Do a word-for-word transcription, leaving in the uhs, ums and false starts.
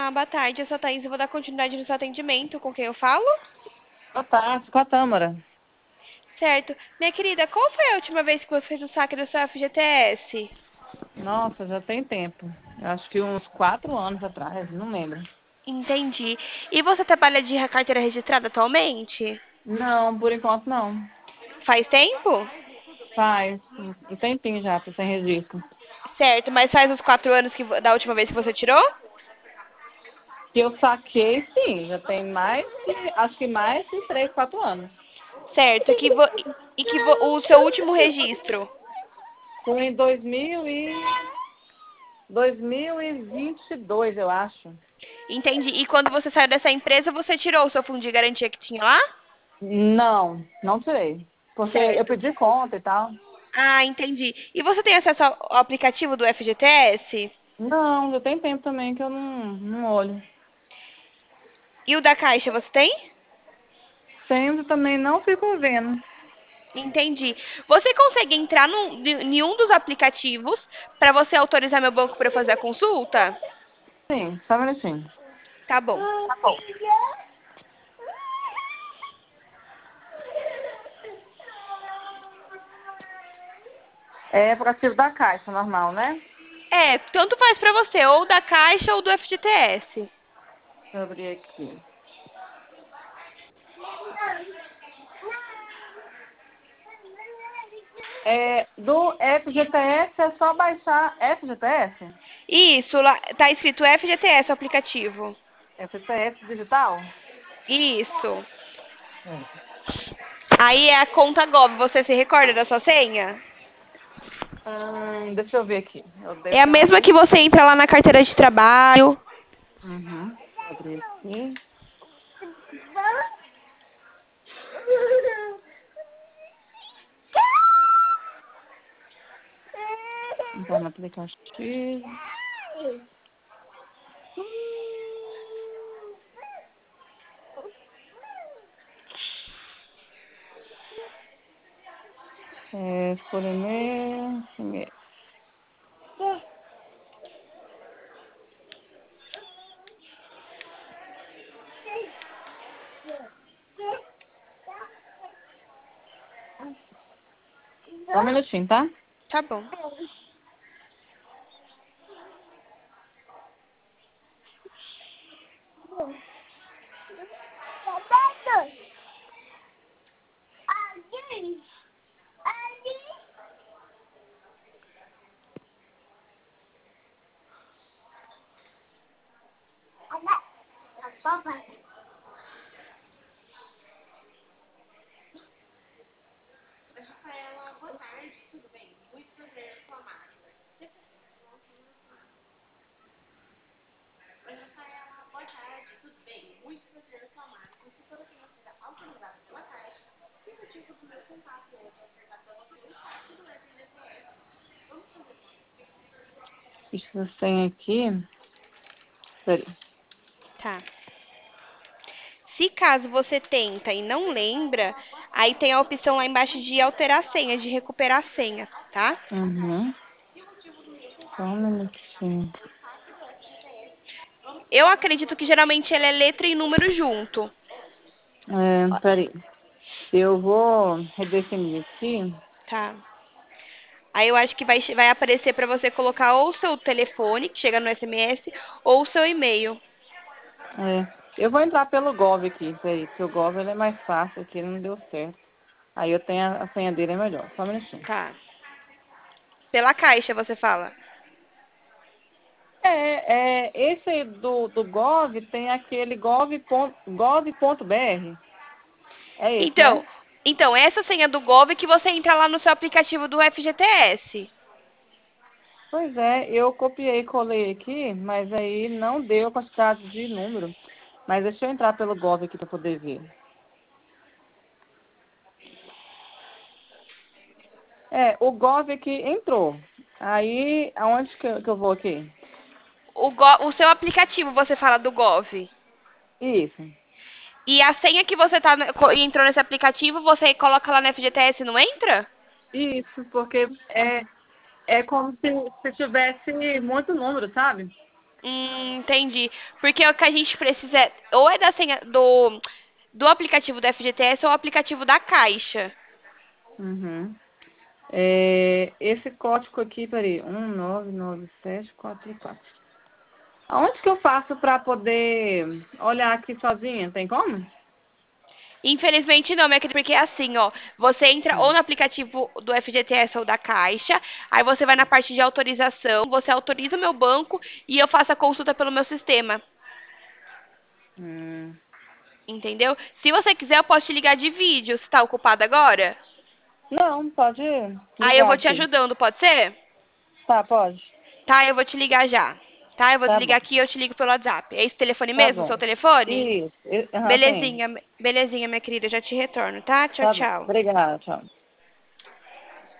Olá, boa tarde. Eu sou a Thaís e vou dar continuidade no seu atendimento. Com quem eu falo? Boa tarde, com a Tâmara. Certo. Minha querida, qual foi a última vez que você fez o saque do seu F G T S? Nossa, já tem tempo. Eu acho que uns quatro anos atrás, não lembro. Entendi. E você trabalha de carteira registrada atualmente? Não, por enquanto não. Faz tempo? Faz um um tempinho já, tô sem registro. Certo, mas faz uns quatro anos que, vo- da última vez que você tirou? Que eu saquei, sim, já tem mais de, acho que mais de três, quatro anos. Certo. Que vo- E que vo- o seu último registro? Foi em dois mil e dois mil e vinte e dois, eu acho. Entendi. E quando você saiu dessa empresa, você tirou o seu fundo de garantia que tinha lá? Não, não tirei. Porque eu Certo. pedi conta e tal. Ah, entendi. E você tem acesso ao ao aplicativo do F G T S? Não, já tem tempo também que eu não, não olho. E o da Caixa você tem? Sendo também não fico vendo. Entendi. Você consegue entrar num, em um dos aplicativos para você autorizar meu banco para eu fazer a consulta? Sim, só um minutinho. Tá bom. É aplicativo da Caixa, normal, né? É, tanto faz para você, ou da Caixa ou do F G T S. Deixa eu abrir aqui. É, do F G T S é só baixar F G T S? Isso, lá tá escrito F G T S o aplicativo. F G T S digital? Isso. Hum. Aí é a conta Gov, você se recorda da sua senha? Hum, deixa eu ver aqui. Eu É a mesma que decorei. você entra lá na carteira de trabalho. Uhum. Vou abrir aqui. Então, no aplicativo. É, escolha e-mail. e-mail. Só um minutinho, tá? Tá bom. Deixa eu senha aqui. Peraí. Tá. Se caso você tenta e não lembra, aí tem a opção lá embaixo de alterar a senha, de recuperar a senha, tá? Uhum. Só um minutinho. Eu acredito que geralmente ele é letra e número junto. É, peraí. Eu vou redefinir aqui. Tá. Aí eu acho que vai, vai aparecer para você colocar ou o seu telefone, que chega no S M S, ou o seu e-mail. É, eu vou entrar pelo Gov aqui, peraí, porque o Gov ele é mais fácil aqui, ele não deu certo. Aí eu tenho a, a senha dele é melhor. Só um minutinho. Tá. Pela caixa, você fala. É, é, esse aí do, do Gov tem aquele gov ponto br. É esse, Então, né? então essa senha do Gov que você entra lá no seu aplicativo do F G T S. Pois é, eu copiei e colei aqui, mas aí não deu a quantidade de número. Mas deixa eu entrar pelo Gov aqui para poder ver. É, o Gov aqui entrou. Aí, aonde que eu, que eu vou aqui? O, Go- o seu aplicativo, você fala do Gov. Isso. E a senha que você tá, no- co- entrou nesse aplicativo, você coloca lá no F G T S e não entra? Isso, porque é, é como se, se tivesse muito número, sabe? Hum, entendi. Porque o que a gente precisa é, ou é da senha do, do aplicativo do F G T S ou o aplicativo da Caixa. Uhum. É, esse código aqui, peraí, um nove nove sete quatro quatro. Aonde que eu faço para poder olhar aqui sozinha? Tem como? Infelizmente não, minha querida, porque é assim, ó. Você entra ou Hum. no aplicativo do F G T S ou da Caixa, aí você vai na parte de autorização, você autoriza o meu banco e eu faço a consulta pelo meu sistema. Hum. Entendeu? Se você quiser, eu posso te ligar de vídeo. Você tá ocupada agora? Não, pode Aí eu ligar vou te aqui. ajudando, pode ser? Tá, pode. Tá, eu vou te ligar já. Tá, eu vou Tá desligar bom, aqui e eu te ligo pelo WhatsApp. É esse telefone tá mesmo, o bom. seu telefone? Isso, e- aham, tem. Belezinha, belezinha, minha querida, eu já te retorno, tá? Tchau, Tá bom. tchau. Obrigada, tchau.